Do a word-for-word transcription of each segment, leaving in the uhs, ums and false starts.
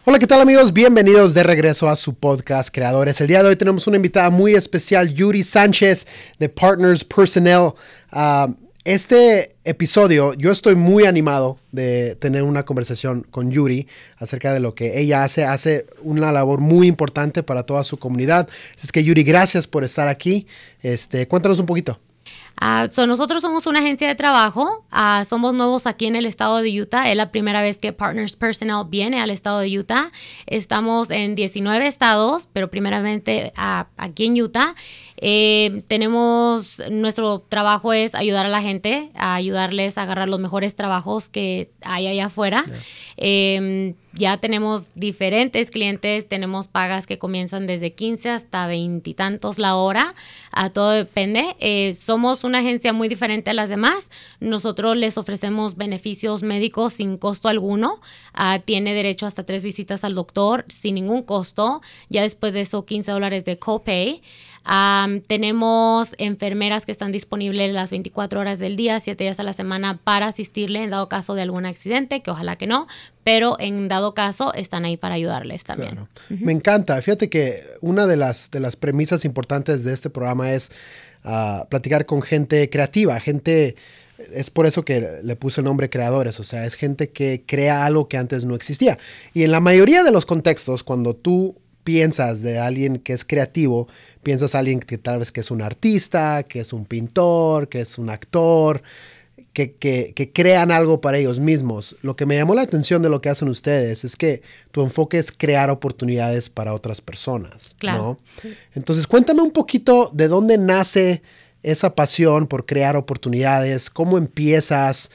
Hola, ¿qué tal amigos? Bienvenidos de regreso a su podcast Creadores. El día de hoy tenemos una invitada muy especial, Yuri Sánchez de Partners Personnel. Uh, este episodio, yo estoy muy animado de tener una conversación con Yuri acerca de lo que ella hace. Hace una labor muy importante para toda su comunidad. Así es que Yuri, gracias por estar aquí. Este, cuéntanos un poquito. Uh, so nosotros somos una agencia de trabajo, uh, somos nuevos aquí en el estado de Utah, es la primera vez que Partners Personnel viene al estado de Utah. Estamos en diecinueve estados, pero primeramente uh, aquí en Utah. Eh, tenemos, nuestro trabajo es ayudar a la gente, a ayudarles a agarrar los mejores trabajos que hay allá afuera. Yeah. Eh, ya tenemos diferentes clientes, tenemos pagas que comienzan desde quince hasta veinte y tantos la hora, a todo depende. Eh, somos una agencia muy diferente a las demás. Nosotros les ofrecemos beneficios médicos sin costo alguno. Uh, tiene derecho hasta tres visitas al doctor sin ningún costo. Ya después de eso, quince dólares de copay. Um, tenemos enfermeras que están disponibles las veinticuatro horas del día, siete días a la semana para asistirle en dado caso de algún accidente, que ojalá que no, pero en dado caso están ahí para ayudarles también. Claro. Uh-huh. Me encanta. Fíjate que una de las, de las premisas importantes de este programa es uh, platicar con gente creativa, gente... Es por eso que le puse el nombre creadores, o sea, es gente que crea algo que antes no existía. Y en la mayoría de los contextos, cuando tú piensas de alguien que es creativo, piensas a alguien que tal vez que es un artista, que es un pintor, que es un actor, que, que, que crean algo para ellos mismos. Lo que me llamó la atención de lo que hacen ustedes es que tu enfoque es crear oportunidades para otras personas, claro, ¿no? Sí. Entonces, cuéntame un poquito de dónde nace esa pasión por crear oportunidades, cómo empiezas,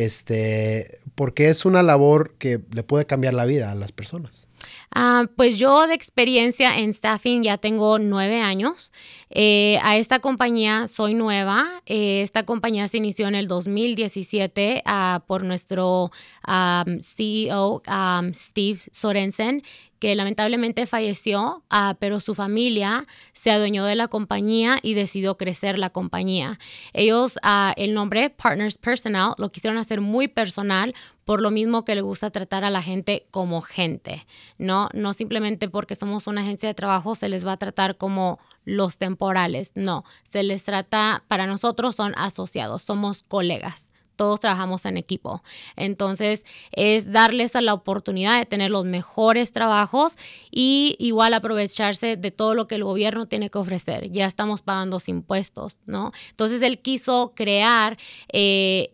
este, porque es una labor que le puede cambiar la vida a las personas. Uh, pues yo de experiencia en staffing ya tengo nueve años. Eh, a esta compañía soy nueva. Eh, esta compañía se inició en el dos mil diecisiete uh, por nuestro um, C E O, um, Steve Sorensen, que lamentablemente falleció, uh, pero su familia se adueñó de la compañía y decidió crecer la compañía. Ellos, uh, el nombre Partners Personnel, lo quisieron hacer muy personal, por lo mismo que le gusta tratar a la gente como gente, ¿no? No simplemente porque somos una agencia de trabajo se les va a tratar como los temporales, no. Se les trata, para nosotros son asociados, somos colegas. Todos trabajamos en equipo. Entonces, es darles a la oportunidad de tener los mejores trabajos y igual aprovecharse de todo lo que el gobierno tiene que ofrecer. Ya estamos pagando los impuestos, ¿no? Entonces, él quiso crear eh,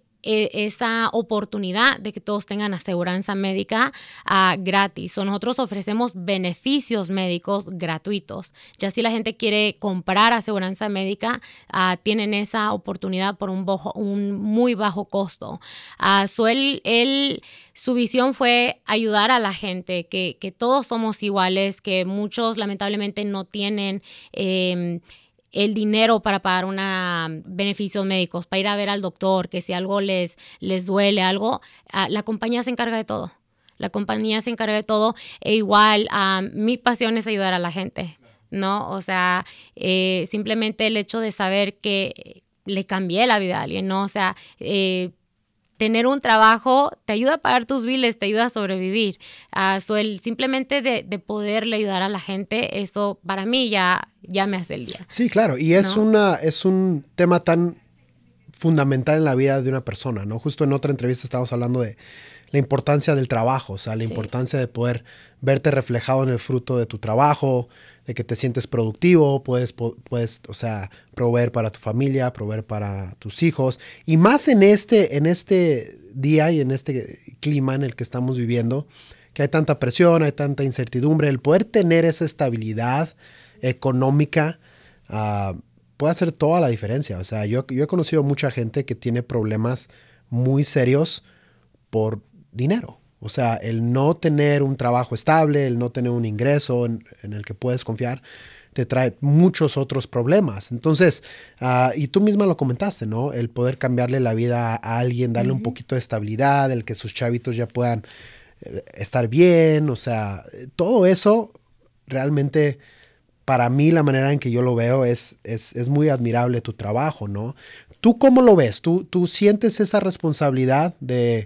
esa oportunidad de que todos tengan aseguranza médica uh, gratis. O nosotros ofrecemos beneficios médicos gratuitos. Ya si la gente quiere comprar aseguranza médica, uh, tienen esa oportunidad por un, bojo, un muy bajo costo. Uh, so él, él, su visión fue ayudar a la gente, que, que todos somos iguales, que muchos lamentablemente no tienen... Eh, el dinero para pagar una beneficios médicos, para ir a ver al doctor, que si algo les, les duele, algo, uh, la compañía se encarga de todo. La compañía se encarga de todo e igual um, mi pasión es ayudar a la gente, ¿no? O sea, eh, simplemente el hecho de saber que le cambié la vida a alguien, ¿no? O sea, eh, tener un trabajo te ayuda a pagar tus biles, te ayuda a sobrevivir. Uh, so el, simplemente de, de poderle ayudar a la gente, eso para mí ya, ya me hace el día. Sí, claro. Y es, ¿no? una, es un tema tan fundamental en la vida de una persona, ¿no? Justo en otra entrevista estábamos hablando de la importancia del trabajo, o sea, la sí. importancia de poder verte reflejado en el fruto de tu trabajo, de que te sientes productivo, puedes, puedes, o sea, proveer para tu familia, proveer para tus hijos, y más en este, en este día y en este clima en el que estamos viviendo, que hay tanta presión, hay tanta incertidumbre, el poder tener esa estabilidad económica uh, puede hacer toda la diferencia. O sea, yo, yo he conocido mucha gente que tiene problemas muy serios por dinero. O sea, el no tener un trabajo estable, el no tener un ingreso en, en el que puedes confiar, te trae muchos otros problemas. Entonces, uh, y tú misma lo comentaste, ¿no? El poder cambiarle la vida a alguien, darle uh-huh. un poquito de estabilidad, el que sus chavitos ya puedan eh, estar bien. O sea, todo eso realmente, para mí, la manera en que yo lo veo es, es, es muy admirable tu trabajo, ¿no? ¿Tú cómo lo ves? ¿Tú, tú sientes esa responsabilidad de...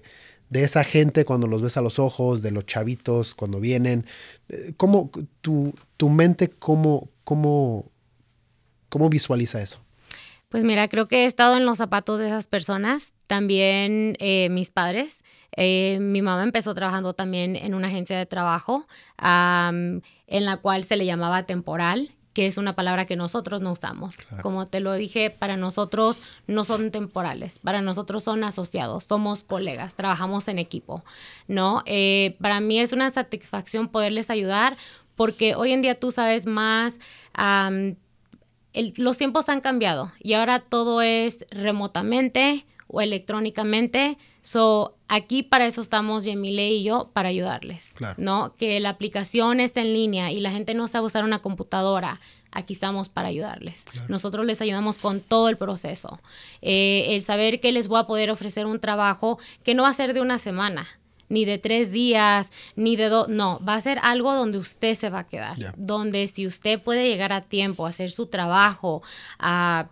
de esa gente cuando los ves a los ojos, de los chavitos cuando vienen? ¿Cómo tu, tu mente, cómo, cómo, cómo visualiza eso? Pues mira, creo que he estado en los zapatos de esas personas. También eh, mis padres. Eh, mi mamá empezó trabajando también en una agencia de trabajo um, en la cual se le llamaba temporal, que es una palabra que nosotros no usamos. Claro. Como te lo dije, para nosotros no son temporales, para nosotros son asociados, somos colegas, trabajamos en equipo, ¿no? Eh, para mí es una satisfacción poderles ayudar porque hoy en día tú sabes más, um, el, los tiempos han cambiado y ahora todo es remotamente o electrónicamente. So, aquí para eso estamos Yemile y yo, para ayudarles, claro. ¿no? Que la aplicación esté en línea y la gente no sabe usar una computadora, aquí estamos para ayudarles. Claro. Nosotros les ayudamos con todo el proceso. Eh, el saber que les voy a poder ofrecer un trabajo que no va a ser de una semana, ni de tres días, ni de dos, no, va a ser algo donde usted se va a quedar, yeah. donde si usted puede llegar a tiempo a hacer su trabajo, a...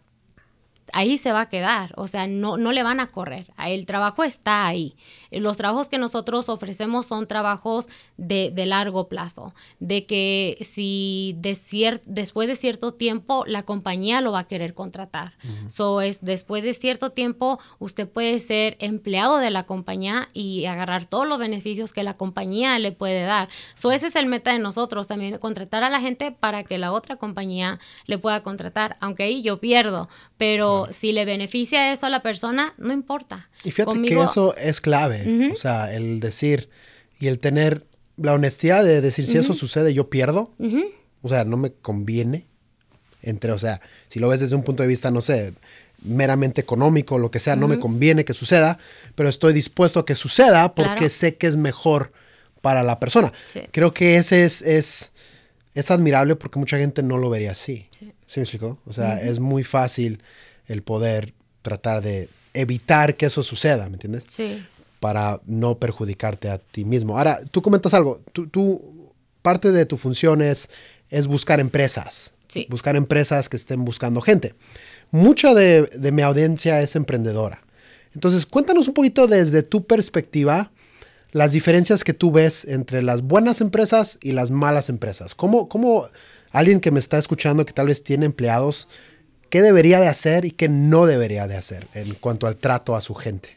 ahí se va a quedar, o sea, no, no le van a correr, el trabajo está ahí. Los trabajos que nosotros ofrecemos son trabajos de, de largo plazo, de que si de cier- después de cierto tiempo la compañía lo va a querer contratar. Uh-huh. So, es, después de cierto tiempo usted puede ser empleado de la compañía y agarrar todos los beneficios que la compañía le puede dar. So, ese es el meta de nosotros, también contratar a la gente para que la otra compañía le pueda contratar, aunque ahí yo pierdo, pero claro. si le beneficia eso a la persona, no importa. Y fíjate Conmigo, que eso es clave, uh-huh. o sea, el decir y el tener la honestidad de decir, si uh-huh. eso sucede, yo pierdo, uh-huh. o sea, no me conviene, entre, o sea, si lo ves desde un punto de vista, no sé, meramente económico, lo que sea, uh-huh. no me conviene que suceda, pero estoy dispuesto a que suceda porque claro. sé que es mejor para la persona. Sí. Creo que ese es, es, es admirable porque mucha gente no lo vería así. Sí, ¿Sí me explicó? O sea, uh-huh. es muy fácil el poder tratar de evitar que eso suceda, ¿me entiendes? Sí. Para no perjudicarte a ti mismo. Ahora, tú comentas algo. Tú, tú parte de tu función es, es buscar empresas. Sí. Buscar empresas que estén buscando gente. Mucha de, de mi audiencia es emprendedora. Entonces, cuéntanos un poquito desde tu perspectiva las diferencias que tú ves entre las buenas empresas y las malas empresas. ¿Cómo, cómo alguien que me está escuchando que tal vez tiene empleados, qué debería de hacer y qué no debería de hacer en cuanto al trato a su gente?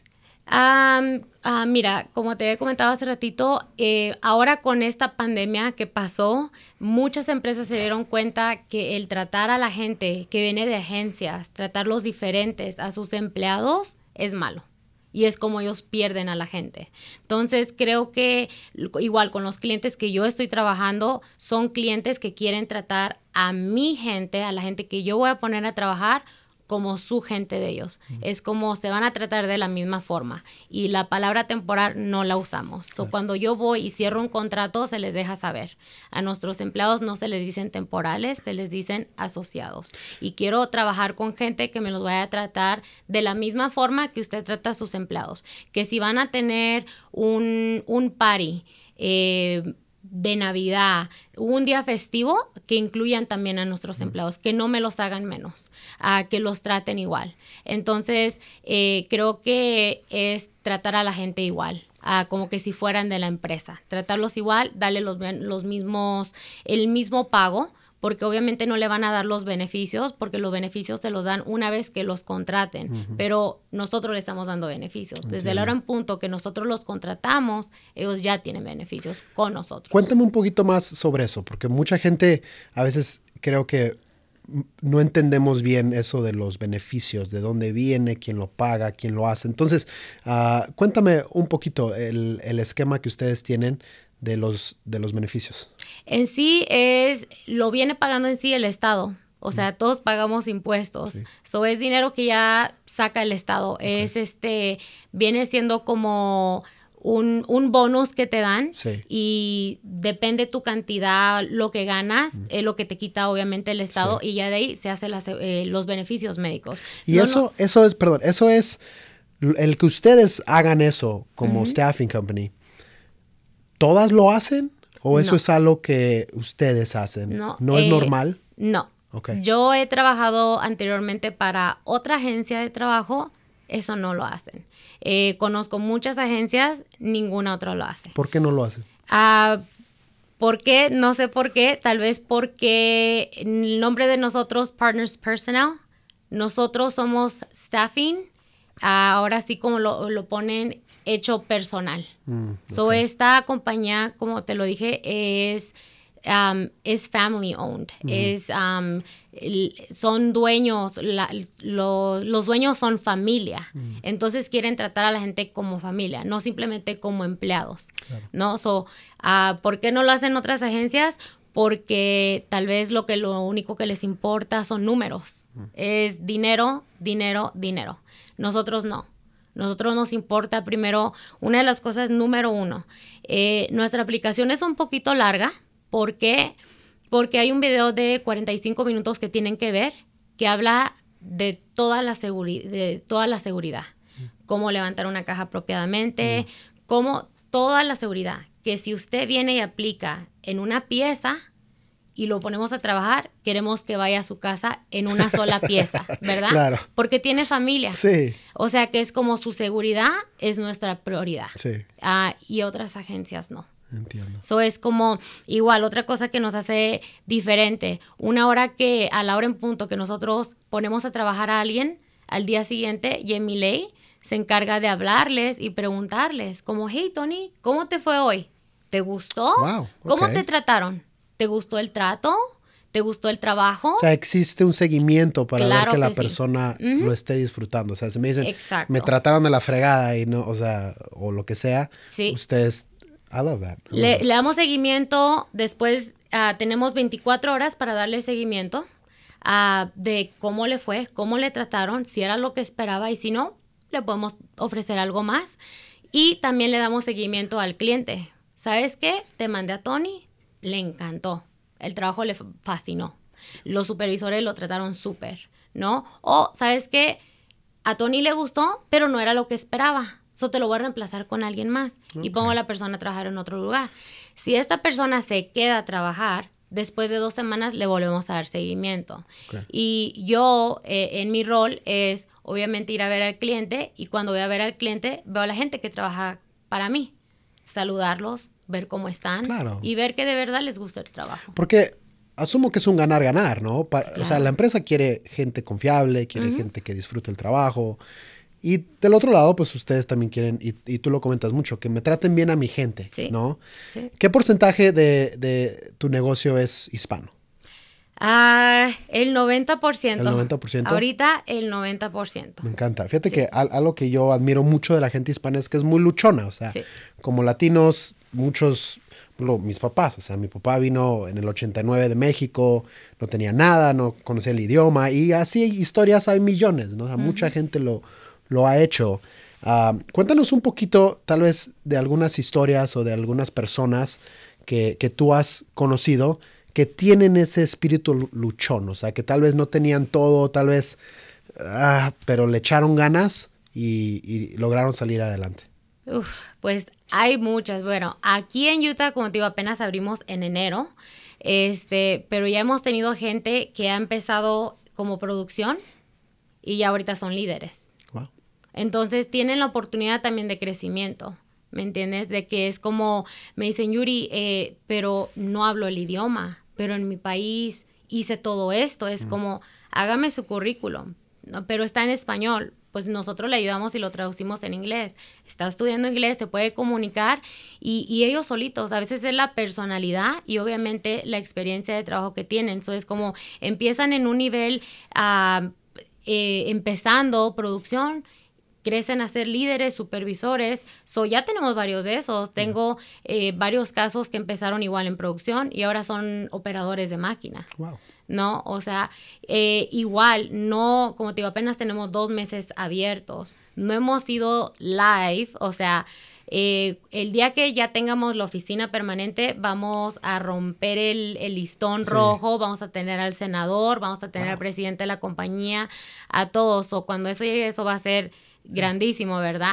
Um, uh, mira, como te he comentado hace ratito, eh, ahora con esta pandemia que pasó, muchas empresas se dieron cuenta que el tratar a la gente que viene de agencias, tratarlos diferentes a sus empleados es malo. Y es como ellos pierden a la gente. Entonces, creo que igual con los clientes que yo estoy trabajando, son clientes que quieren tratar a mi gente, a la gente que yo voy a poner a trabajar, como su gente de ellos. Mm. Es como se van a tratar de la misma forma. Y la palabra temporal no la usamos. Claro. So, cuando yo voy y cierro un contrato, se les deja saber. A nuestros empleados no se les dicen temporales, se les dicen asociados. Y quiero trabajar con gente que me los vaya a tratar de la misma forma que usted trata a sus empleados. Que si van a tener un, un party, eh, de Navidad, un día festivo, que incluyan también a nuestros empleados, que no me los hagan menos, uh, que los traten igual. Entonces, eh, creo que es tratar a la gente igual, uh, como que si fueran de la empresa. Tratarlos igual, darle los, los mismos, el mismo pago, porque obviamente no le van a dar los beneficios, porque los beneficios se los dan una vez que los contraten, uh-huh. pero nosotros le estamos dando beneficios. Entiendo. Desde la hora en punto que nosotros los contratamos, ellos ya tienen beneficios con nosotros. Cuéntame un poquito más sobre eso, porque mucha gente a veces creo que no entendemos bien eso de los beneficios, de dónde viene, quién lo paga, quién lo hace. Entonces, uh, cuéntame un poquito el, el esquema que ustedes tienen de los, de los beneficios. En sí es, lo viene pagando en sí el Estado. O sea, todos pagamos impuestos. Sí. So, es dinero que ya saca el Estado. Okay. Es este, viene siendo como un, un bonus que te dan. Sí. Y depende tu cantidad, lo que ganas, mm. es lo que te quita obviamente el Estado. Sí. Y ya de ahí se hacen las, eh, los beneficios médicos. Y no, eso, no, eso es, perdón, eso es, el que ustedes hagan eso como uh-huh. staffing company, ¿todas lo hacen? ¿O eso no. es algo que ustedes hacen? No. ¿No es eh, normal? No. Okay. Yo he trabajado anteriormente para otra agencia de trabajo eso no lo hacen. Eh, conozco muchas agencias, ninguna otra lo hace. ¿Por qué no lo hacen? Ah, ¿por qué? No sé por qué. Tal vez porque el nombre de nosotros, Partners Personnel, nosotros somos staffing, ahora sí como lo, lo ponen, hecho personal. Mm, okay. So, esta compañía, como te lo dije, es... Um, es family owned, mm. es, um, el, son dueños, la, lo, los dueños son familia, mm. entonces quieren tratar a la gente como familia, no simplemente como empleados, claro. ¿no? So, uh, ¿por qué no lo hacen otras agencias? Porque tal vez lo que lo único que les importa son números, mm. es dinero, dinero, dinero. Nosotros no. Nosotros nos importa primero, una de las cosas número uno, eh, nuestra aplicación es un poquito larga. ¿Por qué? Porque hay un video de cuarenta y cinco minutos que tienen que ver, que habla de toda la, seguri- de toda la seguridad. Mm. Cómo levantar una caja apropiadamente, mm. cómo toda la seguridad. Que si usted viene y aplica en una pieza y lo ponemos a trabajar, queremos que vaya a su casa en una sola pieza, ¿verdad? Claro. Porque tiene familia. Sí. O sea que es como su seguridad es nuestra prioridad. Sí. Uh, y otras agencias no. Entiendo. Eso es como, igual, otra cosa que nos hace diferente. Una hora que, a la hora en punto que nosotros ponemos a trabajar a alguien, al día siguiente, Jamie Lay se encarga de hablarles y preguntarles, como, hey, Tony, ¿cómo te fue hoy? ¿Te gustó? Wow, okay. ¿Cómo te trataron? ¿Te gustó el trato? ¿Te gustó el trabajo? O sea, existe un seguimiento para claro ver que la que persona sí. uh-huh. lo esté disfrutando. O sea, si me dicen, Exacto. me trataron de la fregada y no, o sea, o lo que sea, sí. ustedes... I love that. I love le, that. le damos seguimiento, después uh, tenemos veinticuatro horas para darle seguimiento uh, de cómo le fue, cómo le trataron, si era lo que esperaba y si no, le podemos ofrecer algo más. Y también le damos seguimiento al cliente. ¿Sabes qué? Te mandé a Tony, le encantó, el trabajo le fascinó, los supervisores lo trataron súper, ¿no? O, ¿sabes qué? A Tony le gustó, pero no era lo que esperaba. So te lo voy a reemplazar con alguien más okay. y pongo a la persona a trabajar en otro lugar. Si esta persona se queda a trabajar, después de dos semanas le volvemos a dar seguimiento. Okay. Y yo, eh, en mi rol, es obviamente ir a ver al cliente y cuando voy a ver al cliente, veo a la gente que trabaja para mí. Saludarlos, ver cómo están claro. y ver que de verdad les gusta el trabajo. Porque asumo que es un ganar-ganar, ¿no? Pa- claro. O sea, la empresa quiere gente confiable, quiere uh-huh. gente que disfrute el trabajo. Y del otro lado, pues ustedes también quieren, y, y tú lo comentas mucho, que me traten bien a mi gente, sí, ¿no? Sí. ¿Qué porcentaje de, de tu negocio es hispano? Ah, el noventa por ciento. ¿El noventa por ciento? Ahorita el noventa por ciento. Me encanta. Fíjate sí. que al, algo que yo admiro mucho de la gente hispana es que es muy luchona. O sea, sí. como latinos, muchos, bueno, mis papás, o sea, mi papá vino en el ochenta y nueve de México, no tenía nada, no conocía el idioma, y así historias hay millones, ¿no? O sea, uh-huh. mucha gente lo... lo ha hecho. Uh, cuéntanos un poquito, tal vez, de algunas historias o de algunas personas que, que tú has conocido que tienen ese espíritu luchón, o sea, que tal vez no tenían todo, tal vez, uh, pero le echaron ganas y, y lograron salir adelante. Uf, pues hay muchas. Bueno, aquí en Utah, como te digo, apenas abrimos en enero, este, pero ya hemos tenido gente que ha empezado como producción y ya ahorita son líderes. Wow. Entonces tienen la oportunidad también de crecimiento, ¿me entiendes? De que es como, me dicen, Yuri, eh, pero no hablo el idioma, pero en mi país hice todo esto. Es mm. como, hágame su currículum, ¿no? Pero está en español. Pues nosotros le ayudamos y lo traducimos en inglés. Está estudiando inglés, se puede comunicar y, y ellos solitos. A veces es la personalidad y obviamente la experiencia de trabajo que tienen. Entonces, es como empiezan en un nivel, uh, eh, empezando producción, crecen a ser líderes, supervisores. So, ya tenemos varios de esos. Tengo eh, varios casos que empezaron igual en producción y ahora son operadores de máquina. Wow. ¿No? O sea, eh, igual, no, como te digo, apenas tenemos dos meses abiertos. No hemos ido live, o sea, eh, el día que ya tengamos la oficina permanente, vamos a romper el, el listón sí. rojo, vamos a tener al senador, vamos a tener wow. al presidente de la compañía, a todos. O cuando eso llegue, eso va a ser grandísimo, ¿verdad?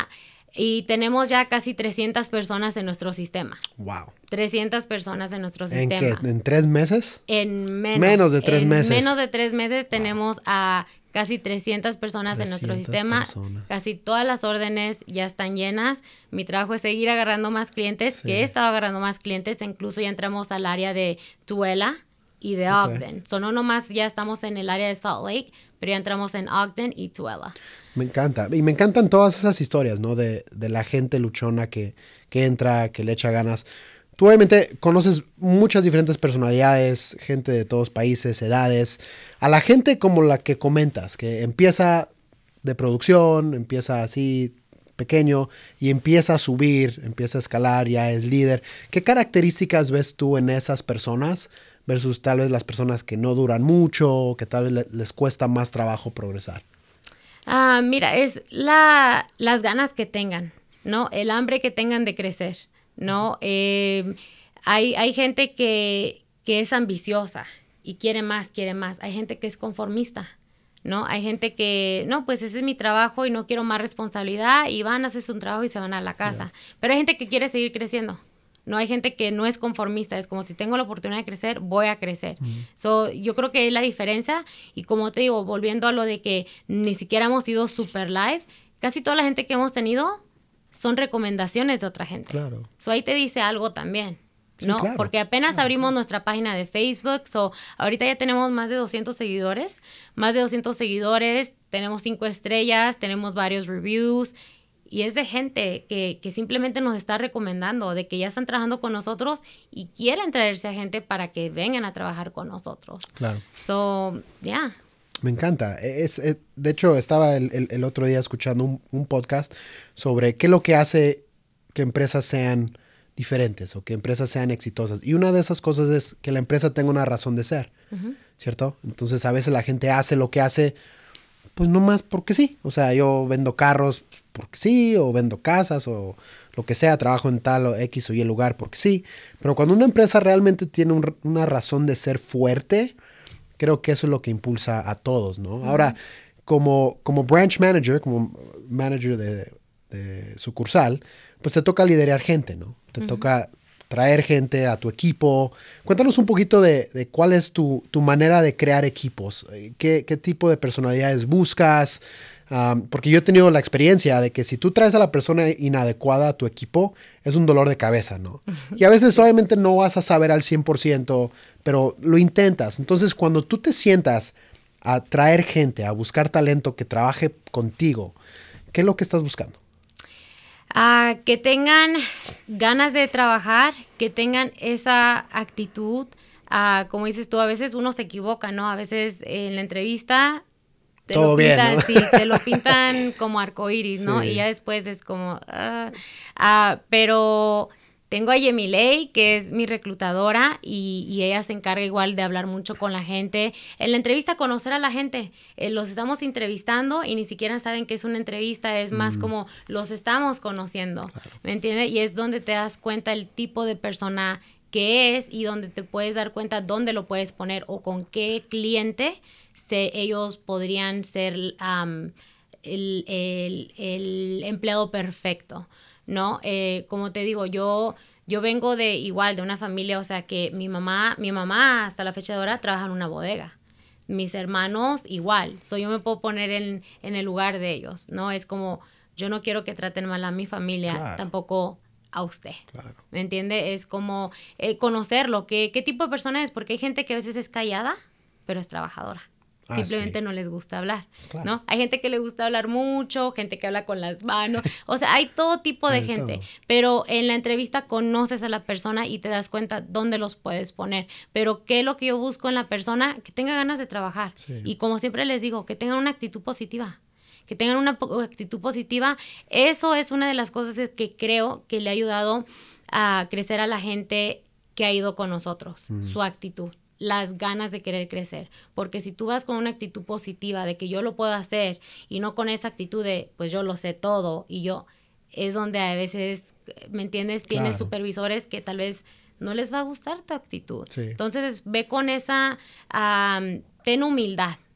Y tenemos ya casi trescientas personas en nuestro sistema. Wow. trescientas personas en nuestro ¿En sistema. qué? ¿En tres meses? En menos. Menos de tres en meses. menos de tres meses wow. tenemos a casi trescientas personas trescientas en nuestro sistema. Personas. Casi todas las órdenes ya están llenas. Mi trabajo es seguir agarrando más clientes, sí. que he estado agarrando más clientes. Incluso ya entramos al área de Tooele y de okay. Ogden. So, no nomás ya estamos en el área de Salt Lake, pero ya entramos en Ogden y Tooele. Me encanta. Y me encantan todas esas historias, ¿no? De, de la gente luchona que, que entra, que le echa ganas. Tú obviamente conoces muchas diferentes personalidades, gente de todos países, edades. A la gente como la que comentas, que empieza de producción, empieza así pequeño y empieza a subir, empieza a escalar, ya es líder. ¿Qué características ves tú en esas personas versus tal vez las personas que no duran mucho, que tal vez les cuesta más trabajo progresar? Uh, mira, es la, las ganas que tengan, ¿no? El hambre que tengan de crecer, ¿no? Eh, hay, hay gente que, que es ambiciosa y quiere más, quiere más. Hay gente que es conformista, ¿no? Hay gente que, no, pues ese es mi trabajo y no quiero más responsabilidad y van a hacer su trabajo y se van a la casa. Yeah. Pero hay gente que quiere seguir creciendo. No, hay gente que no es conformista, es como si tengo la oportunidad de crecer, voy a crecer. Mm. So, yo creo que es la diferencia y como te digo, volviendo a lo de que ni siquiera hemos ido super live, casi toda la gente que hemos tenido son recomendaciones de otra gente. Claro. So, ahí te dice algo también, ¿no? Sí, claro. Porque apenas claro, abrimos claro. nuestra página de Facebook, so, ahorita ya tenemos más de doscientos seguidores, más de doscientos seguidores, tenemos cinco estrellas, tenemos varios reviews. Y es de gente que, que simplemente nos está recomendando, de que ya están trabajando con nosotros y quieren traerse a gente para que vengan a trabajar con nosotros. Claro. So, ya. Yeah. Me encanta. Es, es, de hecho, estaba el, el, el otro día escuchando un, un podcast sobre qué es lo que hace que empresas sean diferentes o que empresas sean exitosas. Y una de esas cosas es que la empresa tenga una razón de ser, uh-huh. ¿cierto? Entonces, a veces la gente hace lo que hace, pues nomás porque sí. O sea, yo vendo carros porque sí, o vendo casas, o lo que sea, trabajo en tal o X o Y lugar porque sí. Pero cuando una empresa realmente tiene un, una razón de ser fuerte, creo que eso es lo que impulsa a todos, ¿no? Uh-huh. Ahora, como, como branch manager, como manager de, de sucursal, pues te toca liderar gente, ¿no? Te uh-huh. toca traer gente a tu equipo. Cuéntanos un poquito de, de cuál es tu, tu manera de crear equipos. ¿Qué, qué tipo de personalidades buscas? Um, porque yo he tenido la experiencia de que si tú traes a la persona inadecuada a tu equipo, es un dolor de cabeza, ¿no? Y a veces obviamente no vas a saber al cien por ciento, pero lo intentas. Entonces, cuando tú te sientas a traer gente, a buscar talento que trabaje contigo, ¿qué es lo que estás buscando? Uh, que tengan ganas de trabajar, que tengan esa actitud. Uh, como dices tú, a veces uno se equivoca, ¿no? A veces en la entrevista te todo lo pintan, bien, ¿no? Sí, te lo pintan como arcoíris, ¿no? Sí. Y ya después es como... Uh, uh, pero tengo a Yemilei, que es mi reclutadora, y, y ella se encarga igual de hablar mucho con la gente. En la entrevista, conocer a la gente. Eh, los estamos entrevistando y ni siquiera saben que es una entrevista. Es mm. más como los estamos conociendo, claro. ¿Me entiendes? Y es donde te das cuenta el tipo de persona que es y donde te puedes dar cuenta dónde lo puedes poner o con qué cliente se, ellos podrían ser um, el, el, el empleado perfecto, ¿no? Eh, como te digo, yo, yo vengo de igual, de una familia, o sea, que mi mamá, mi mamá hasta la fecha de ahora trabaja en una bodega. Mis hermanos igual. So, yo me puedo poner en, en el lugar de ellos, ¿no? Es como, yo no quiero que traten mal a mi familia, claro. Tampoco a usted. Claro. ¿Me entiende? Es como eh, conocerlo, qué, qué tipo de persona es, porque hay gente que a veces es callada, pero es trabajadora. Ah, simplemente sí. No les gusta hablar, claro. ¿No? Hay gente que le gusta hablar mucho, gente que habla con las manos, o sea, hay todo tipo de hay gente, todo. Pero en la entrevista conoces a la persona y te das cuenta dónde los puedes poner, pero qué es lo que yo busco en la persona, que tenga ganas de trabajar, sí. Y como siempre les digo, que tengan una actitud positiva, que tengan una actitud positiva, eso es una de las cosas que creo que le ha ayudado a crecer a la gente que ha ido con nosotros, mm. Su actitud. Las ganas de querer crecer, porque si tú vas con una actitud positiva de que yo lo puedo hacer y no con esa actitud de pues yo lo sé todo y yo, es donde a veces, ¿me entiendes? Tienes claro. Supervisores que tal vez no les va a gustar tu actitud, sí. Entonces ve con esa, um, ten humildad,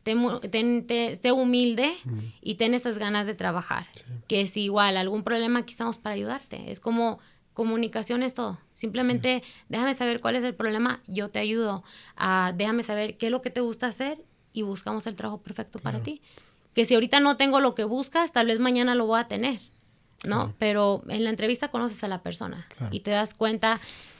ten, ten, ten, sé humilde uh-huh. y ten esas ganas de trabajar. Sí. Que es igual, algún problema aquí estamos para ayudarte. Es como comunicación es todo. Simplemente sí. déjame saber cuál es el problema, yo te ayudo. Uh, déjame saber qué es lo que te gusta hacer y buscamos el trabajo perfecto claro. para ti. Que si ahorita no tengo lo que buscas, tal vez mañana lo voy a tener, ¿no? Claro. Pero en la entrevista conoces a la persona claro. y te das cuenta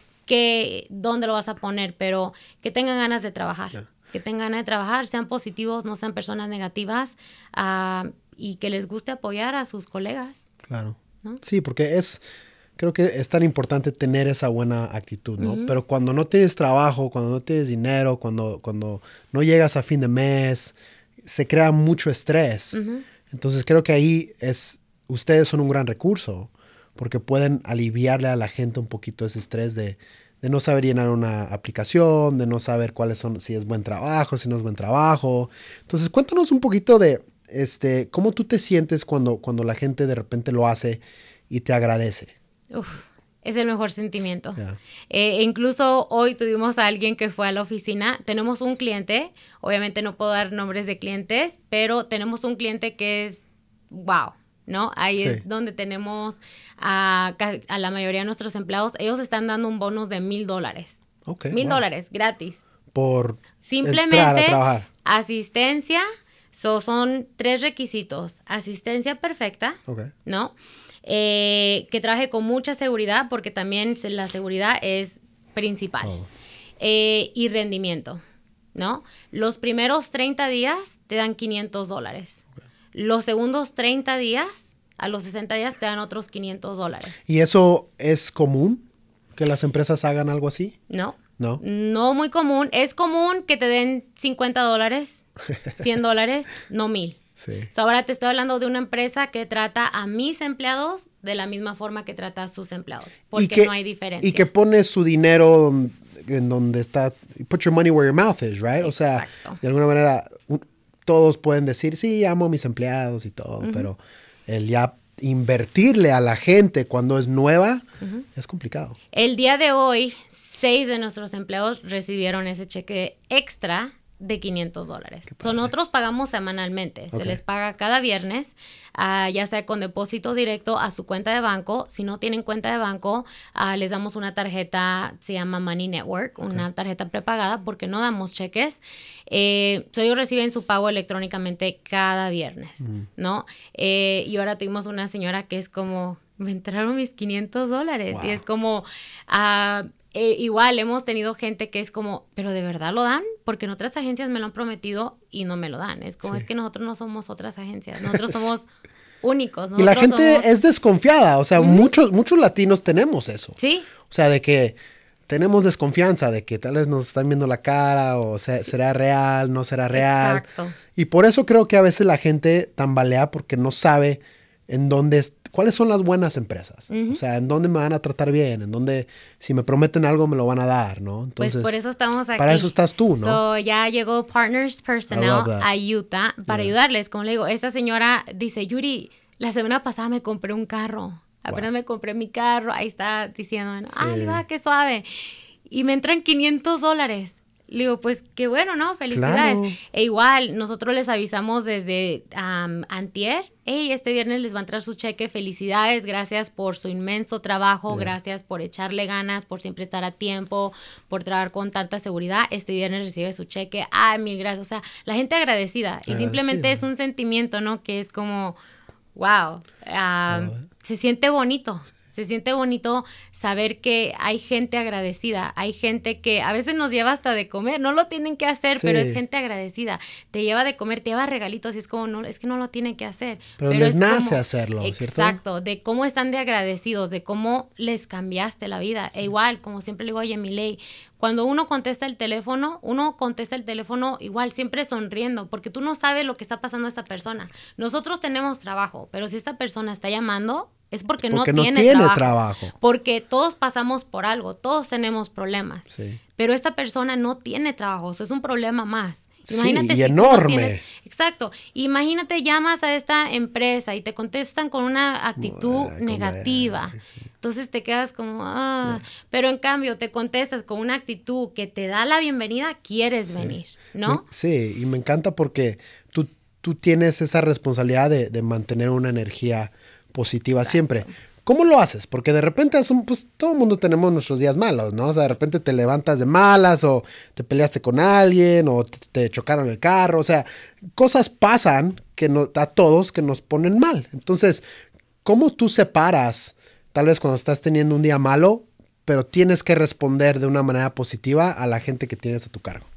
que dónde lo vas a poner, pero que tengan ganas de trabajar. Claro. Que tengan ganas de trabajar, sean positivos, no sean personas negativas uh, y que les guste apoyar a sus colegas. Claro. ¿No? Sí, porque es... Creo que es tan importante tener esa buena actitud, ¿no? Uh-huh. Pero cuando no tienes trabajo, cuando no tienes dinero, cuando, cuando no llegas a fin de mes, se crea mucho estrés. Uh-huh. Entonces creo que ahí es, ustedes son un gran recurso porque pueden aliviarle a la gente un poquito ese estrés de, de no saber llenar una aplicación, de no saber cuáles son, si es buen trabajo, si no es buen trabajo. Entonces cuéntanos un poquito de este, cómo tú te sientes cuando, cuando la gente de repente lo hace y te agradece. Uf, es el mejor sentimiento. Yeah. Eh, incluso hoy tuvimos a alguien que fue a la oficina. Tenemos un cliente, obviamente no puedo dar nombres de clientes, pero tenemos un cliente que es wow, ¿no? Ahí sí. es donde tenemos a, a la mayoría de nuestros empleados. Ellos están dando un bonus de mil dólares. Okay, mil wow. dólares, gratis. Por simplemente entrar a trabajar. Asistencia. So, son tres requisitos. Asistencia perfecta, okay. ¿no? Eh, que trabaje con mucha seguridad, porque también la seguridad es principal. Oh. Eh, y rendimiento, ¿no? Los primeros treinta días te dan quinientos dólares. Okay. Los segundos treinta días, a los sesenta días, te dan otros quinientos dólares. ¿Y eso es común? ¿Que las empresas hagan algo así? No. No. No muy común. Es común que te den cincuenta dólares, cien dólares, no mil. Sí. So, ahora te estoy hablando de una empresa que trata a mis empleados de la misma forma que trata a sus empleados, porque que, no hay diferencia. Y que pone su dinero en donde está, put your money where your mouth is, right? Exacto. O sea, de alguna manera un, todos pueden decir, sí, amo a mis empleados y todo, uh-huh. pero el ya invertirle a la gente cuando es nueva uh-huh. es complicado. El día de hoy, seis de nuestros empleados recibieron ese cheque extra de quinientos dólares. So, nosotros pagamos semanalmente. Okay. Se les paga cada viernes, uh, ya sea con depósito directo a su cuenta de banco. Si no tienen cuenta de banco, uh, les damos una tarjeta, se llama Money Network, okay. una tarjeta prepagada porque no damos cheques. Eh, so, ellos reciben su pago electrónicamente cada viernes, mm. ¿no? Eh, y ahora tuvimos una señora que es como, me entraron mis quinientos dólares. Wow. Y es como... Uh, Eh, igual hemos tenido gente que es como, ¿pero de verdad lo dan? Porque en otras agencias me lo han prometido y no me lo dan. Es como, sí. es que nosotros no somos otras agencias. Nosotros somos únicos. Nosotros y la gente somos... es desconfiada. O sea, mm. muchos, muchos latinos tenemos eso. Sí. O sea, de que tenemos desconfianza de que tal vez nos están viendo la cara o sea, sí. será real, no será real. Exacto. Y por eso creo que a veces la gente tambalea porque no sabe en dónde es. ¿Cuáles son las buenas empresas? Uh-huh. O sea, ¿en dónde me van a tratar bien? ¿En dónde, si me prometen algo, me lo van a dar, ¿no? Entonces, pues por eso estamos aquí. Para eso estás tú, ¿no? So, ya llegó Partners Personnel a Utah para yeah. ayudarles. Como le digo, esta señora dice, Yuri, la semana pasada me compré un carro. Apenas wow. me compré mi carro. Ahí está diciendo, bueno, sí. ay, va, qué suave. Y me entran quinientos dólares. Le digo, pues, qué bueno, ¿no? Felicidades. Claro. E igual, nosotros les avisamos desde um, antier, hey, este viernes les va a entrar su cheque, felicidades, gracias por su inmenso trabajo, yeah. gracias por echarle ganas, por siempre estar a tiempo, por trabajar con tanta seguridad, este viernes recibe su cheque, ay, mil gracias. O sea, la gente agradecida, y simplemente es un sentimiento, ¿no? Que es como, wow, um, uh, se siente bonito. Se siente bonito saber que hay gente agradecida, hay gente que a veces nos lleva hasta de comer, no lo tienen que hacer, sí. pero es gente agradecida, te lleva de comer, te lleva regalitos y es como, no, es que no lo tienen que hacer. Pero, pero les es nace como, hacerlo, ¿cierto? Exacto, de cómo están de agradecidos, de cómo les cambiaste la vida. E igual, como siempre le digo a Yemilei, cuando uno contesta el teléfono, uno contesta el teléfono igual, siempre sonriendo, porque tú no sabes lo que está pasando a esta persona. Nosotros tenemos trabajo, pero si esta persona está llamando, es porque, porque no, tiene, no tiene trabajo. trabajo. Porque todos pasamos por algo, todos tenemos problemas. Sí. Pero esta persona no tiene trabajo, eso es un problema más. Imagínate sí, y si enorme. No tienes, exacto. Imagínate, llamas a esta empresa y te contestan con una actitud Ay, negativa. Ay, sí. Entonces te quedas como, ah. Yeah. Pero en cambio te contestas con una actitud que te da la bienvenida, quieres sí. venir, ¿no? Sí, y me encanta porque tú, tú tienes esa responsabilidad de, de mantener una energía positiva Exacto. siempre. ¿Cómo lo haces? Porque de repente, pues todo el mundo tenemos nuestros días malos, ¿no? O sea, de repente te levantas de malas o te peleaste con alguien o te, te chocaron el carro. O sea, cosas pasan que no, a todos que nos ponen mal. Entonces, ¿cómo tú separas, tal vez cuando estás teniendo un día malo, pero tienes que responder de una manera positiva a la gente que tienes a tu cargo?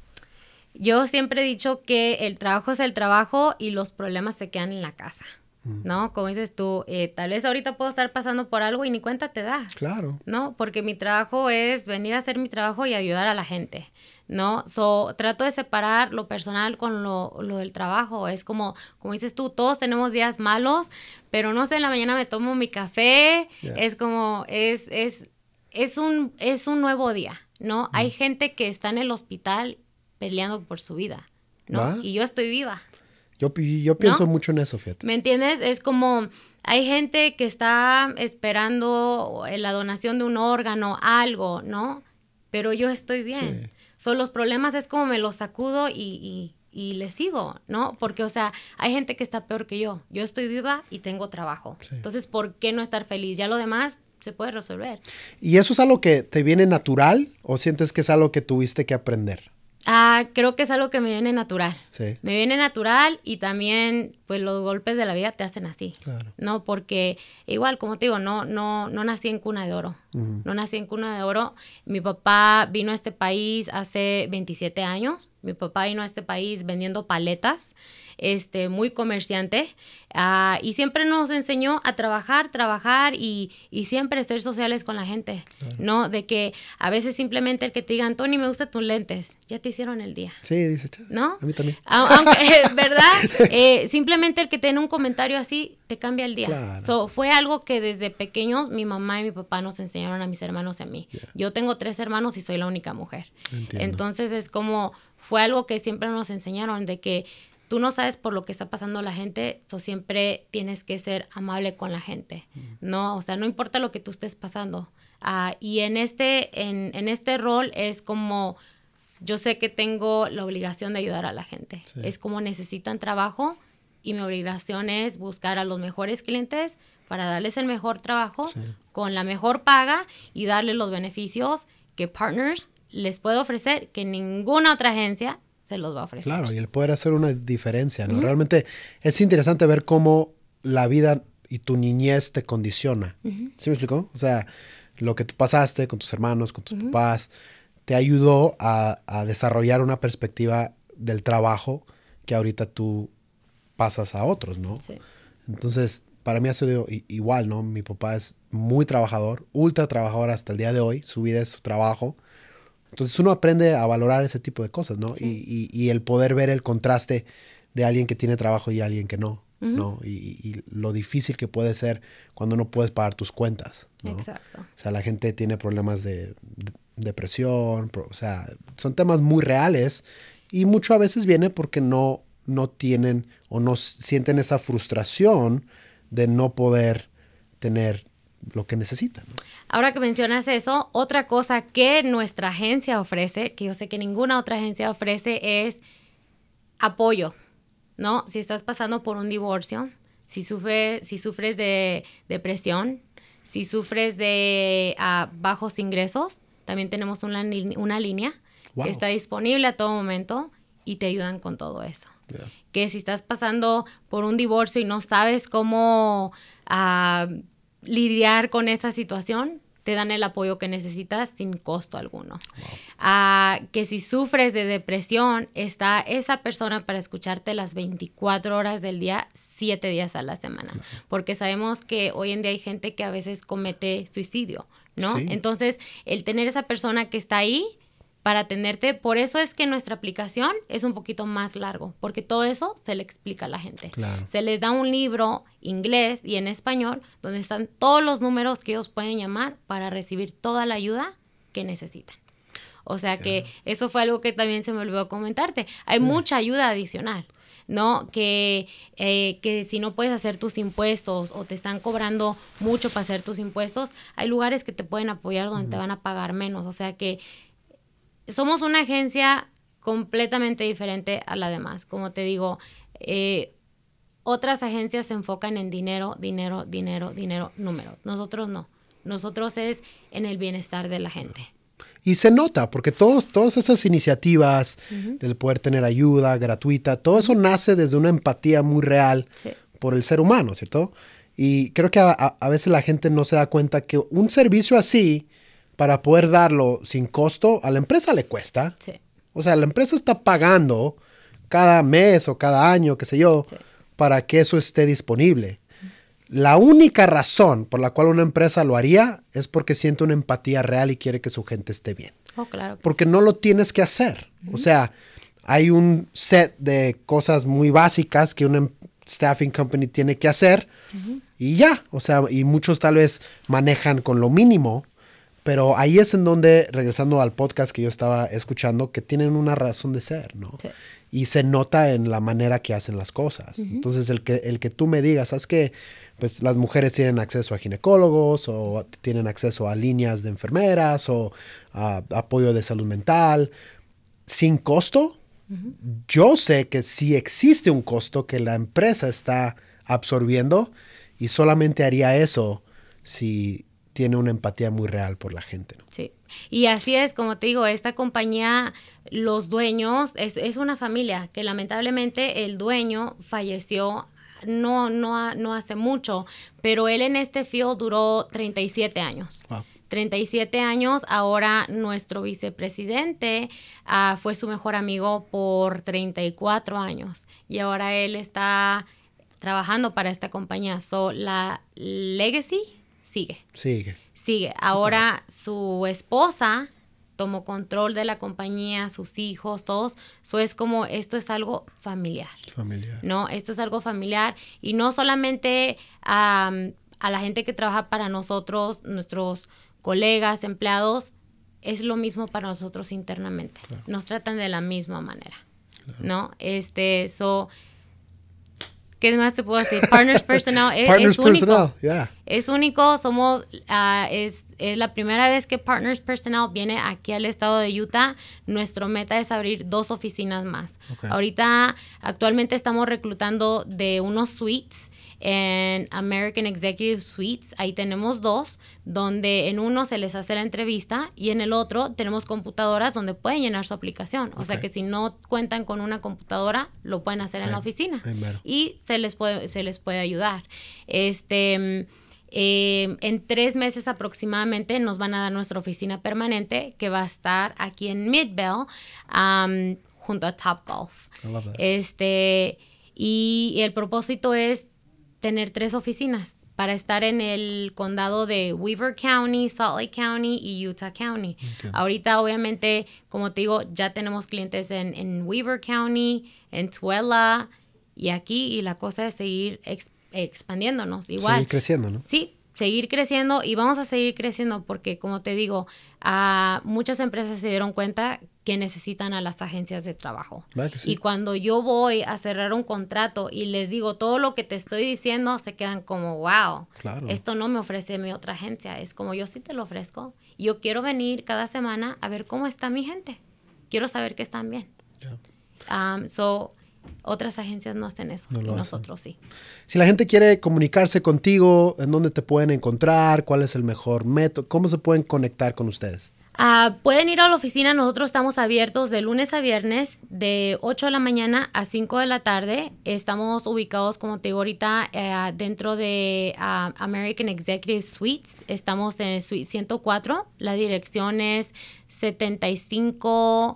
Yo siempre he dicho que el trabajo es el trabajo y los problemas se quedan en la casa. ¿No? Como dices tú, eh, tal vez ahorita puedo estar pasando por algo y ni cuenta te das. Claro. ¿No? Porque mi trabajo es venir a hacer mi trabajo y ayudar a la gente, ¿no? So, trato de separar lo personal con lo, lo del trabajo. Es como, como dices tú, todos tenemos días malos, pero no sé, en la mañana me tomo mi café. Yeah. Es como, es, es, es, un, es un nuevo día, ¿no? Mm. Hay gente que está en el hospital peleando por su vida, ¿no? ¿Va? Y yo estoy viva. Yo, yo pienso ¿no? mucho en eso, fíjate. ¿Me entiendes? Es como, hay gente que está esperando la donación de un órgano, algo, ¿no? Pero yo estoy bien. Sí. So, los problemas es como me los sacudo y, y, y le sigo, ¿no? Porque, o sea, hay gente que está peor que yo. Yo estoy viva y tengo trabajo. Sí. Entonces, ¿por qué no estar feliz? Ya lo demás se puede resolver. ¿Y eso es algo que te viene natural o sientes que es algo que tuviste que aprender? Ah, creo que es algo que me viene natural. Sí. Me viene natural y también, pues, los golpes de la vida te hacen así. Claro. ¿No? Porque igual, como te digo, no, no, no nací en cuna de oro. Uh-huh. No nací en cuna de oro. Mi papá vino a este país hace veintisiete años. Mi papá vino a este país vendiendo paletas, este, muy comerciante. Uh, y siempre nos enseñó a trabajar, trabajar y, y siempre ser sociales con la gente. Claro. ¿No? De que a veces simplemente el que te digan, Tony, me gustan tus lentes, ya te hicieron el día. Sí, dice, ¿no? A mí también. Aunque, ¿verdad? Eh, simplemente el que te den un comentario así te cambia el día. Claro. So, fue algo que desde pequeños mi mamá y mi papá nos enseñaron a mis hermanos y a mí. Yeah. Yo tengo tres hermanos y soy la única mujer. Entiendo. Entonces es como, fue algo que siempre nos enseñaron de que tú no sabes por lo que está pasando la gente, so siempre tienes que ser amable con la gente, ¿no? O sea, no importa lo que tú estés pasando. Uh, y en este, en, en este rol es como, yo sé que tengo la obligación de ayudar a la gente. Sí. Es como necesitan trabajo y mi obligación es buscar a los mejores clientes para darles el mejor trabajo, sí. con la mejor paga y darles los beneficios que Partners les puede ofrecer, que ninguna otra agencia se los va a ofrecer. Claro, y el poder hacer una diferencia, ¿no? Uh-huh. Realmente es interesante ver cómo la vida y tu niñez te condiciona. Uh-huh. ¿Sí me explicó? O sea, lo que tú pasaste con tus hermanos, con tus uh-huh. papás, te ayudó a, a desarrollar una perspectiva del trabajo que ahorita tú pasas a otros, ¿no? Sí. Entonces, para mí ha sido igual, ¿no? Mi papá es muy trabajador, ultra trabajador hasta el día de hoy. Su vida es su trabajo. Entonces uno aprende a valorar ese tipo de cosas, ¿no? Sí. Y, y, y el poder ver el contraste de alguien que tiene trabajo y alguien que no, uh-huh. ¿no? Y, y lo difícil que puede ser cuando no puedes pagar tus cuentas, ¿no? Exacto. O sea, la gente tiene problemas de, de depresión, o sea, son temas muy reales y mucho a veces viene porque no, no tienen o no sienten esa frustración de no poder tener lo que necesitan, ¿no? Ahora que mencionas eso, otra cosa que nuestra agencia ofrece, que yo sé que ninguna otra agencia ofrece, es apoyo, ¿no? Si estás pasando por un divorcio, si, sufre, si sufres de depresión, si sufres de uh, bajos ingresos, también tenemos una, una línea wow. que está disponible a todo momento y te ayudan con todo eso. Yeah. Que si estás pasando por un divorcio y no sabes cómo uh, lidiar con esa situación, te dan el apoyo que necesitas sin costo alguno. Wow. Uh, que si sufres de depresión, está esa persona para escucharte las veinticuatro horas del día, siete días a la semana. Claro. Porque sabemos que hoy en día hay gente que a veces comete suicidio, ¿no? Sí. Entonces, el tener esa persona que está ahí para atenderte, por eso es que nuestra aplicación es un poquito más largo, porque todo eso se le explica a la gente. Claro. Se les da un libro inglés y en español donde están todos los números que ellos pueden llamar para recibir toda la ayuda que necesitan. O sea yeah. que eso fue algo que también se me olvidó comentarte. Hay sí. mucha ayuda adicional, ¿no? Que, eh, que si no puedes hacer tus impuestos o te están cobrando mucho para hacer tus impuestos, hay lugares que te pueden apoyar donde uh-huh. te van a pagar menos. O sea que somos una agencia completamente diferente a la demás. Como te digo, eh, otras agencias se enfocan en dinero, dinero, dinero, dinero, número. Nosotros no. Nosotros es en el bienestar de la gente. Y se nota, porque todos, todas esas iniciativas uh-huh. del poder tener ayuda gratuita, todo eso nace desde una empatía muy real sí. por el ser humano, ¿cierto? Y creo que a, a, a veces la gente no se da cuenta que un servicio así, para poder darlo sin costo, a la empresa le cuesta. Sí. O sea, la empresa está pagando cada mes o cada año, qué sé yo, sí. para que eso esté disponible. La única razón por la cual una empresa lo haría es porque siente una empatía real y quiere que su gente esté bien. Oh, claro que porque sí. no lo tienes que hacer. Uh-huh. O sea, hay un set de cosas muy básicas que una staffing company tiene que hacer uh-huh. y ya. O sea, y muchos tal vez manejan con lo mínimo, pero ahí es en donde, regresando al podcast que yo estaba escuchando, que tienen una razón de ser, ¿no? Sí. Y se nota en la manera que hacen las cosas. Uh-huh. Entonces, el que, el que tú me digas, ¿sabes qué? Pues las mujeres tienen acceso a ginecólogos o tienen acceso a líneas de enfermeras o a apoyo de salud mental sin costo. Uh-huh. Yo sé que sí existe un costo que la empresa está absorbiendo y solamente haría eso si tiene una empatía muy real por la gente, ¿no? Sí, y así es, como te digo, esta compañía, los dueños, es, es una familia que lamentablemente el dueño falleció no, no, no hace mucho, pero él en este field duró treinta y siete años. Wow. treinta y siete años, ahora nuestro vicepresidente uh, fue su mejor amigo por treinta y cuatro años y ahora él está trabajando para esta compañía. So, la legacy sigue. Sigue. Sigue. Ahora su esposa tomó control de la compañía, sus hijos, todos. So es como, esto es algo familiar. Familiar. ¿No? Esto es algo familiar. Y no solamente um, a la gente que trabaja para nosotros, nuestros colegas, empleados, es lo mismo para nosotros internamente. Claro. Nos tratan de la misma manera. Claro. ¿No? Este, so... ¿Qué más te puedo decir? Partners Personnel es, Partners es único. Personnel, yeah. Es único. Somos, uh, es, es la primera vez que Partners Personnel viene aquí al estado de Utah. Nuestro meta es abrir dos oficinas más. Okay. Ahorita, actualmente estamos reclutando de unos suites en American Executive Suites. Ahí tenemos dos, donde en uno se les hace la entrevista y en el otro tenemos computadoras donde pueden llenar su aplicación. Okay. O sea que si no cuentan con una computadora, lo pueden hacer en I, la oficina y se les puede, se les puede ayudar. Este, eh, en tres meses aproximadamente nos van a dar nuestra oficina permanente que va a estar aquí en Midvale, um, junto a Topgolf. I love that. Este, y el propósito es tener tres oficinas para estar en el condado de Weaver County, Salt Lake County y Utah County. Okay. Ahorita, obviamente, como te digo, ya tenemos clientes en, en Weaver County, en Tooele y aquí, y la cosa es seguir ex, expandiéndonos. Igual. Seguir creciendo, ¿no? Sí, seguir creciendo y vamos a seguir creciendo porque, como te digo, uh, muchas empresas se dieron cuenta que necesitan a las agencias de trabajo. ¿Verdad que sí? Y cuando yo voy a cerrar un contrato y les digo todo lo que te estoy diciendo, se quedan como, wow, claro. Esto no me ofrece mi otra agencia. Es como, yo sí te lo ofrezco. Yo quiero venir cada semana a ver cómo está mi gente. Quiero saber que están bien. Yeah. Um, so, otras agencias no hacen eso. No y nosotros hacen. Sí. Si la gente quiere comunicarse contigo, ¿en dónde te pueden encontrar? ¿Cuál es el mejor método? ¿Cómo se pueden conectar con ustedes? Uh, pueden ir a la oficina. Nosotros estamos abiertos de lunes a viernes de ocho de la mañana a cinco de la tarde. Estamos ubicados, como te digo ahorita, uh, dentro de uh, American Executive Suites. Estamos en el Suite ciento cuatro. La dirección es setenta y cinco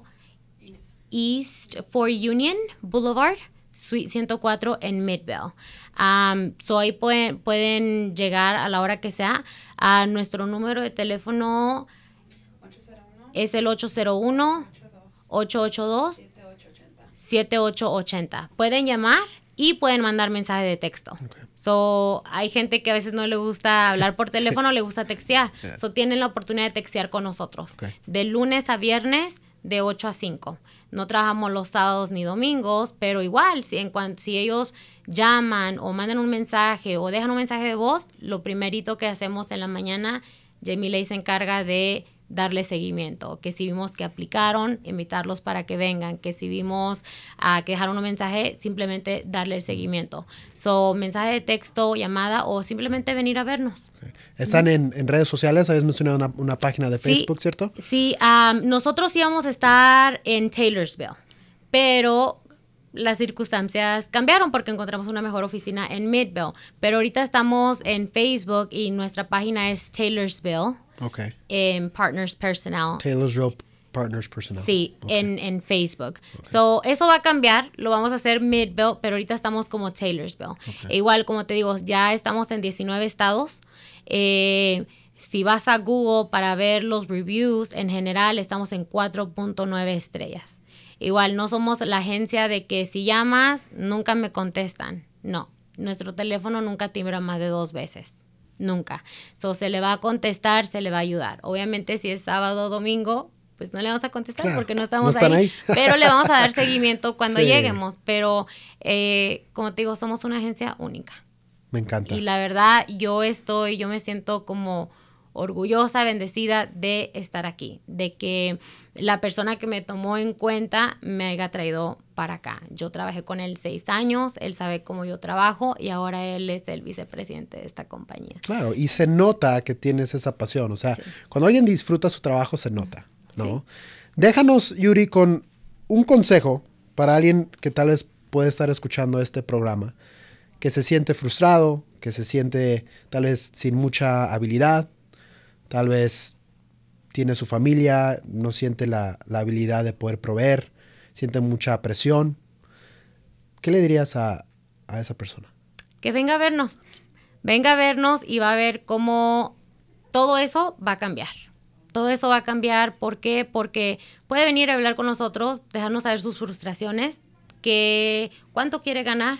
East Fort Union Boulevard, Suite ciento cuatro en Midvale. Um, so ahí pueden, pueden llegar a la hora que sea. A nuestro número de teléfono es el ocho cero uno, ocho ocho dos, siete ocho ocho cero. Pueden llamar y pueden mandar mensaje de texto. Okay. So, hay gente que a veces no le gusta hablar por teléfono, sí. Le gusta textear. Yeah. So, tienen la oportunidad de textear con nosotros. Okay. De lunes a viernes, de ocho a cinco. No trabajamos los sábados ni domingos, pero igual, si, en cuanto, si ellos llaman o mandan un mensaje o dejan un mensaje de voz, lo primerito que hacemos en la mañana, Jamie Ley se encarga de darle seguimiento, que si vimos que aplicaron, invitarlos para que vengan, que si vimos uh, que dejaron un mensaje, simplemente darle el seguimiento. So, mensaje de texto, llamada o simplemente venir a vernos. Okay. ¿Están en, en redes sociales? Habías mencionado una, una página de Facebook, sí, ¿cierto? Sí, um, nosotros íbamos a estar en Taylorsville, pero las circunstancias cambiaron porque encontramos una mejor oficina en Midville. Pero ahorita estamos en Facebook y nuestra página es Taylorsville. Okay. En Partners Personnel. Taylorsville Partners Personnel. Sí, okay. en, en Facebook. Okay. So, eso va a cambiar. Lo vamos a hacer Midville, pero ahorita estamos como Taylorsville. Okay. E igual, como te digo, ya estamos en diecinueve estados. Eh, si vas a Google para ver los reviews, en general estamos en cuatro punto nueve estrellas. Igual, no somos la agencia de que si llamas, nunca me contestan. No, nuestro teléfono nunca timbra más de dos veces. Nunca. So, se le va a contestar, se le va a ayudar. Obviamente, si es sábado o domingo, pues no le vamos a contestar claro, porque no estamos no están ahí, ahí. Pero le vamos a dar seguimiento cuando sí. lleguemos. Pero, eh, como te digo, somos una agencia única. Me encanta. Y la verdad, yo estoy, yo me siento como orgullosa, bendecida de estar aquí, de que la persona que me tomó en cuenta me haya traído para acá. Yo trabajé con él seis años, él sabe cómo yo trabajo y ahora él es el vicepresidente de esta compañía. Claro, y se nota que tienes esa pasión, o sea, sí. cuando alguien disfruta su trabajo se nota, ¿no? Sí. Déjanos, Yuri, con un consejo para alguien que tal vez puede estar escuchando este programa, que se siente frustrado, que se siente tal vez sin mucha habilidad, tal vez tiene su familia, no siente la, la habilidad de poder proveer, siente mucha presión. ¿Qué le dirías a, a esa persona? Que venga a vernos. Venga a vernos y va a ver cómo todo eso va a cambiar. Todo eso va a cambiar. ¿Por qué? Porque puede venir a hablar con nosotros, dejarnos saber sus frustraciones, que cuánto quiere ganar,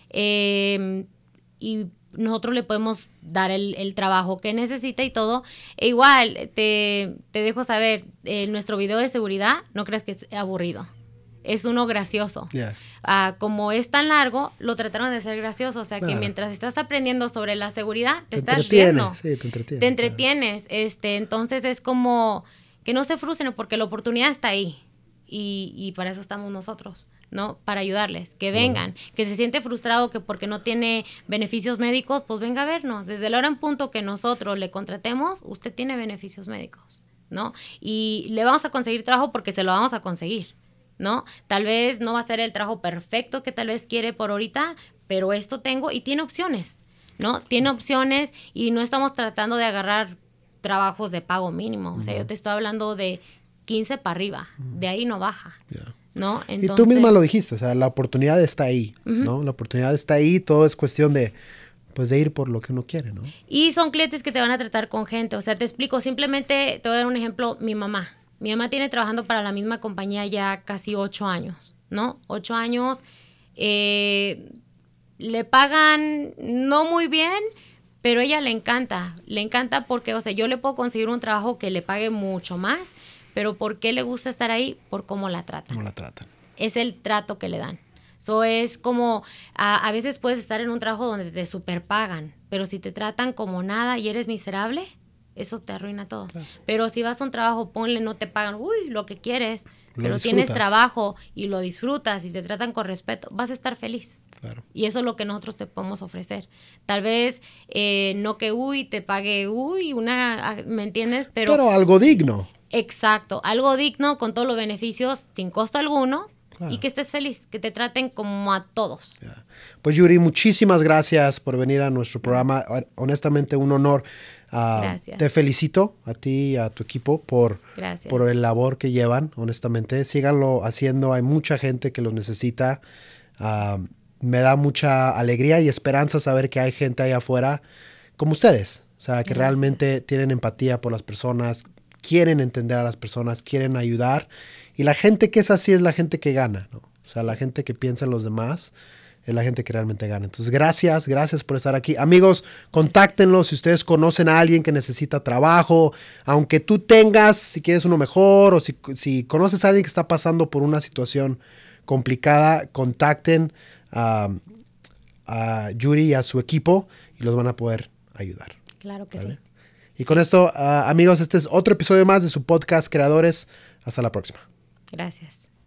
eh, y nosotros le podemos dar el, el trabajo que necesita y todo. E igual, te, te dejo saber, eh, nuestro video de seguridad, no creas que es aburrido. Es uno gracioso. Yeah. Uh, como es tan largo, lo trataron de hacer gracioso. O sea, claro. que mientras estás aprendiendo sobre la seguridad, te, te estás riendo. Sí, te entretienes. Te entretienes. Claro. Este, entonces, es como que no se frustren porque la oportunidad está ahí. Y, y para eso estamos nosotros, ¿no? Para ayudarles, que vengan, bueno. que se siente frustrado que porque no tiene beneficios médicos, pues venga a vernos. Desde la hora en punto que nosotros le contratemos, usted tiene beneficios médicos, ¿no? Y le vamos a conseguir trabajo porque se lo vamos a conseguir, ¿no? Tal vez no va a ser el trabajo perfecto que tal vez quiere por ahorita, pero esto tengo y tiene opciones, ¿no? Tiene opciones y no estamos tratando de agarrar trabajos de pago mínimo. O sea, uh-huh. yo te estoy hablando de quince para arriba, de ahí no baja, yeah. ¿no? Entonces, y tú misma lo dijiste, o sea, la oportunidad está ahí, uh-huh. ¿no? La oportunidad está ahí, todo es cuestión de, pues, de ir por lo que uno quiere, ¿no? Y son clientes que te van a tratar con gente, o sea, te explico, simplemente te voy a dar un ejemplo, mi mamá. Mi mamá tiene trabajando para la misma compañía ya casi ocho años, ¿no? Ocho años, eh, le pagan no muy bien, pero a ella le encanta, le encanta porque, o sea, yo le puedo conseguir un trabajo que le pague mucho más. Pero ¿por qué le gusta estar ahí? Por cómo la tratan. ¿Cómo la tratan? Es el trato que le dan. So es como, a, a veces puedes estar en un trabajo donde te superpagan, pero si te tratan como nada y eres miserable, eso te arruina todo. Claro. Pero si vas a un trabajo, ponle, no te pagan, uy, lo que quieres, lo pero disfrutas. Tienes trabajo y lo disfrutas y te tratan con respeto, vas a estar feliz. Claro. Y eso es lo que nosotros te podemos ofrecer. Tal vez eh, no que, uy, te pague, uy, una, ¿me entiendes? Pero, pero algo digno. Exacto, algo digno con todos los beneficios sin costo alguno, claro. y que estés feliz, que te traten como a todos. Yeah. Pues Yuri, muchísimas gracias por venir a nuestro programa, honestamente un honor. Uh, gracias. Te felicito a ti y a tu equipo por, gracias. por el labor que llevan, honestamente, síganlo haciendo, hay mucha gente que los necesita, uh, me da mucha alegría y esperanza saber que hay gente allá afuera como ustedes, o sea, que gracias. Realmente tienen empatía por las personas, quieren entender a las personas, quieren ayudar. Y la gente que es así es la gente que gana, ¿no? O sea, sí. la gente que piensa en los demás es la gente que realmente gana. Entonces, gracias, gracias por estar aquí. Amigos, contáctenlos si ustedes conocen a alguien que necesita trabajo. Aunque tú tengas, si quieres uno mejor, o si, si conoces a alguien que está pasando por una situación complicada, contacten a, a Yuri y a su equipo y los van a poder ayudar. Claro que ¿vale? sí. Y con esto, uh, amigos, este es otro episodio más de su podcast Creadores. Hasta la próxima. Gracias.